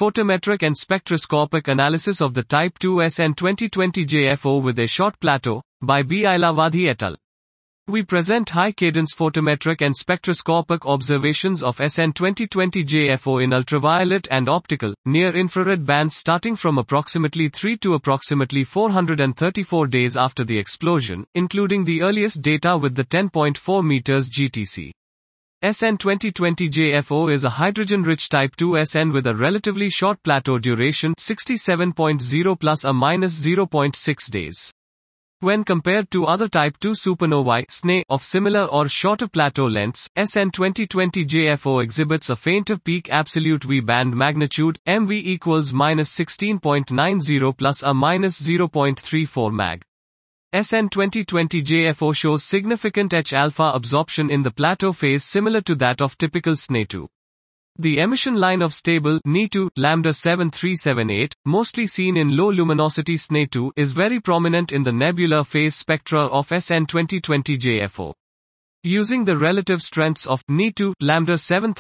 Photometric and spectroscopic analysis of the Type II SN 2020 JFO with a short plateau, by B. Ailavadi et al. We present high-cadence photometric and spectroscopic observations of SN 2020 JFO in ultraviolet and optical, near-infrared bands starting from approximately 3 to approximately 434 days after the explosion, including the earliest data with the 10.4 meters GTC. SN 2020 JFO is a hydrogen-rich Type II SN with a relatively short plateau duration 67.0 plus or minus 0.6 days. When compared to other Type II supernovae (SNE) of similar or shorter plateau lengths, SN 2020 JFO exhibits a fainter peak absolute V band magnitude, MV equals minus 16.90 plus or minus 0.34 mag. SN 2020 JFO shows significant H-alpha absorption in the plateau phase similar to that of typical SNE2. The emission line of stable Ni2, lambda 7378, mostly seen in low luminosity SNE2, is very prominent in the nebular phase spectra of SN 2020 JFO. Using the relative strengths of Ni2, lambda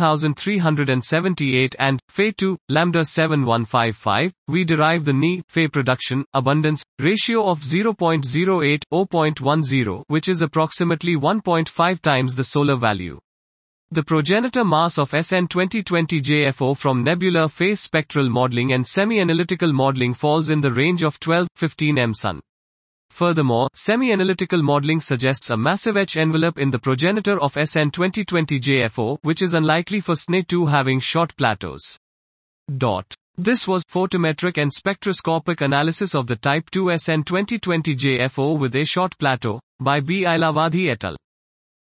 7378 and Fe2, lambda 7155, we derive the Ni-Fe production abundance ratio of 0.08-0.10, which is approximately 1.5 times the solar value. The progenitor mass of SN 2020 JFO from nebular phase spectral modeling and semi-analytical modeling falls in the range of 12-15 mSun. Furthermore, semi-analytical modeling suggests a massive H envelope in the progenitor of SN 2020 JFO, which is unlikely for SNE2 having short plateaus. This was photometric and spectroscopic analysis of the Type II SN 2020 JFO with a short plateau, by B. Ailavadi et al.